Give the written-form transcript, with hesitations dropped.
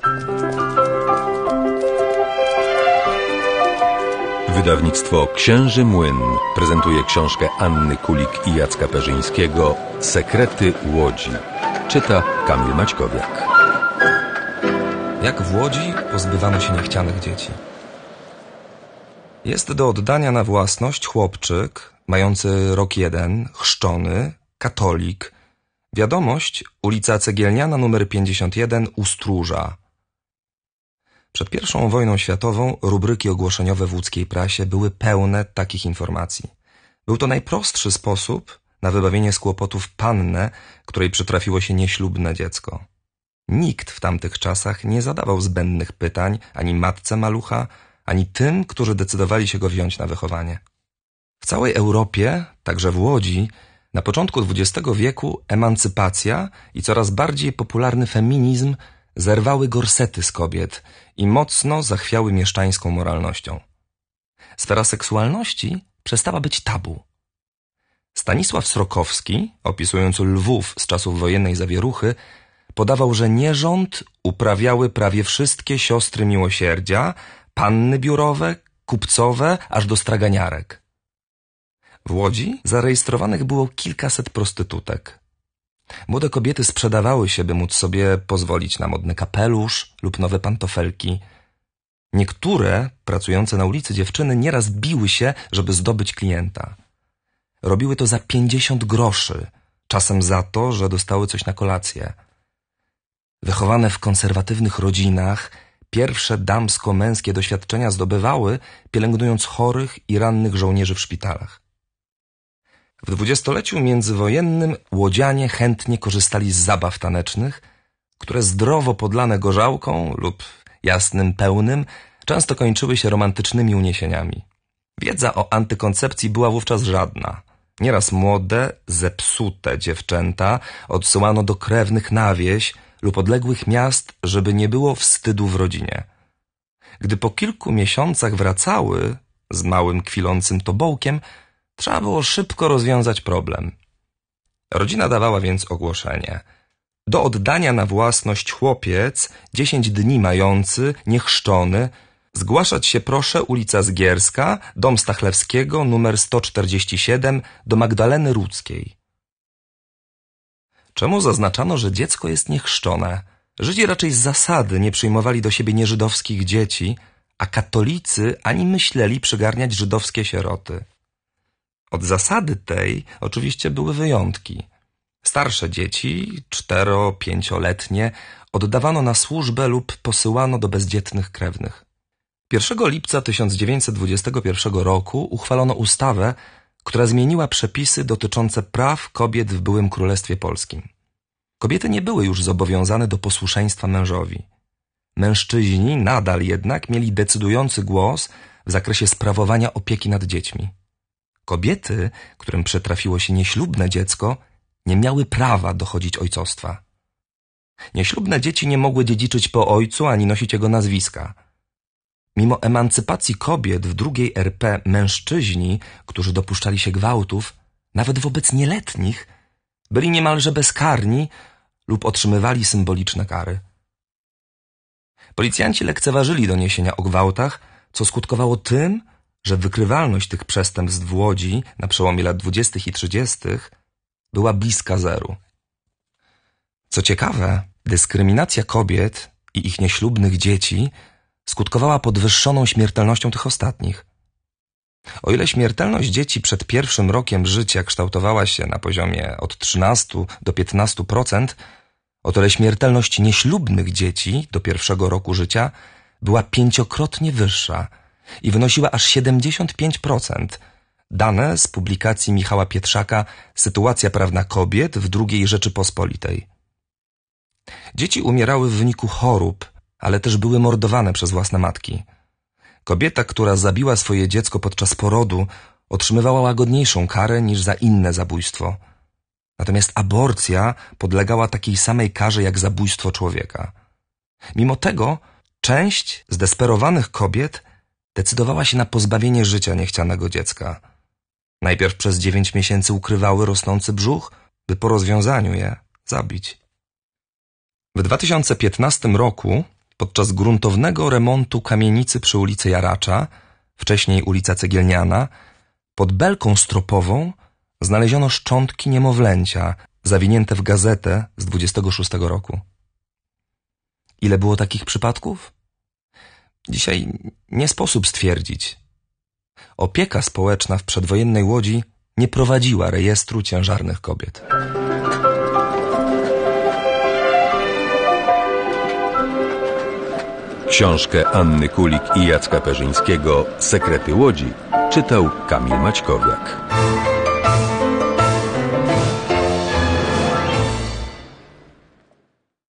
Wydawnictwo Księży Młyn prezentuje książkę Anny Kulik i Jacka Perzyńskiego Sekrety Łodzi. Czyta Kamil Maćkowiak. Jak w Łodzi pozbywano się niechcianych dzieci. Jest do oddania na własność chłopczyk, mający rok 1, chrzczony, katolik. Wiadomość, ulica Cegielniana nr 51 u Stróża. Przed I wojną światową rubryki ogłoszeniowe w łódzkiej prasie były pełne takich informacji. Był to najprostszy sposób na wybawienie z kłopotów pannę, której przytrafiło się nieślubne dziecko. Nikt w tamtych czasach nie zadawał zbędnych pytań ani matce malucha, ani tym, którzy decydowali się go wziąć na wychowanie. W całej Europie, także w Łodzi, na początku XX wieku emancypacja i coraz bardziej popularny feminizm zerwały gorsety z kobiet i mocno zachwiały mieszczańską moralnością. Sfera seksualności przestała być tabu. Stanisław Srokowski, opisując Lwów z czasów wojennej zawieruchy, podawał, że nierząd uprawiały prawie wszystkie siostry miłosierdzia, panny biurowe, kupcowe, aż do straganiarek. W Łodzi zarejestrowanych było kilkaset prostytutek. Młode kobiety sprzedawały się, by móc sobie pozwolić na modny kapelusz lub nowe pantofelki. Niektóre, pracujące na ulicy dziewczyny, nieraz biły się, żeby zdobyć klienta. Robiły to za 50 groszy, czasem za to, że dostały coś na kolację. Wychowane w konserwatywnych rodzinach, pierwsze damsko-męskie doświadczenia zdobywały, pielęgnując chorych i rannych żołnierzy w szpitalach. W dwudziestoleciu międzywojennym łodzianie chętnie korzystali z zabaw tanecznych, które zdrowo podlane gorzałką lub jasnym pełnym często kończyły się romantycznymi uniesieniami. Wiedza o antykoncepcji była wówczas żadna. Nieraz młode, zepsute dziewczęta odsyłano do krewnych na wieś lub odległych miast, żeby nie było wstydu w rodzinie. Gdy po kilku miesiącach wracały z małym kwilącym tobołkiem, trzeba było szybko rozwiązać problem. Rodzina dawała więc ogłoszenie. Do oddania na własność chłopiec, 10 dni mający, niechrzczony, zgłaszać się proszę ulica Zgierska, dom Stachlewskiego, numer 147, do Magdaleny Rudzkiej. Czemu zaznaczano, że dziecko jest niechrzczone? Żydzi raczej z zasady nie przyjmowali do siebie nieżydowskich dzieci, a katolicy ani myśleli przygarniać żydowskie sieroty. Od zasady tej oczywiście były wyjątki. Starsze dzieci, 4-5-letnie, oddawano na służbę lub posyłano do bezdzietnych krewnych. 1 lipca 1921 roku uchwalono ustawę, która zmieniła przepisy dotyczące praw kobiet w byłym Królestwie Polskim. Kobiety nie były już zobowiązane do posłuszeństwa mężowi. Mężczyźni nadal jednak mieli decydujący głos w zakresie sprawowania opieki nad dziećmi. Kobiety, którym przytrafiło się nieślubne dziecko, nie miały prawa dochodzić ojcostwa. Nieślubne dzieci nie mogły dziedziczyć po ojcu ani nosić jego nazwiska. Mimo emancypacji kobiet w II RP mężczyźni, którzy dopuszczali się gwałtów, nawet wobec nieletnich, byli niemalże bezkarni lub otrzymywali symboliczne kary. Policjanci lekceważyli doniesienia o gwałtach, co skutkowało tym, że wykrywalność tych przestępstw w Łodzi na przełomie lat 20. i 30. była bliska zeru. Co ciekawe, dyskryminacja kobiet i ich nieślubnych dzieci skutkowała podwyższoną śmiertelnością tych ostatnich. O ile śmiertelność dzieci przed pierwszym rokiem życia kształtowała się na poziomie od 13 do 15%, o tyle śmiertelność nieślubnych dzieci do pierwszego roku życia była 5-krotnie wyższa i wynosiła aż 75%. Dane z publikacji Michała Pietrzaka Sytuacja prawna kobiet w II Rzeczypospolitej. Dzieci umierały w wyniku chorób, ale też były mordowane przez własne matki. Kobieta, która zabiła swoje dziecko podczas porodu, otrzymywała łagodniejszą karę niż za inne zabójstwo. Natomiast aborcja podlegała takiej samej karze jak zabójstwo człowieka. Mimo tego część zdesperowanych kobiet decydowała się na pozbawienie życia niechcianego dziecka. Najpierw przez 9 miesięcy ukrywały rosnący brzuch, by po rozwiązaniu je zabić. W 2015 roku podczas gruntownego remontu kamienicy przy ulicy Jaracza, wcześniej ulica Cegielniana, pod belką stropową znaleziono szczątki niemowlęcia zawinięte w gazetę z 26 roku. Ile było takich przypadków? Dzisiaj nie sposób stwierdzić. Opieka społeczna w przedwojennej Łodzi nie prowadziła rejestru ciężarnych kobiet. Książkę Anny Kulik i Jacka Perzyńskiego „Sekrety Łodzi” czytał Kamil Maćkowiak.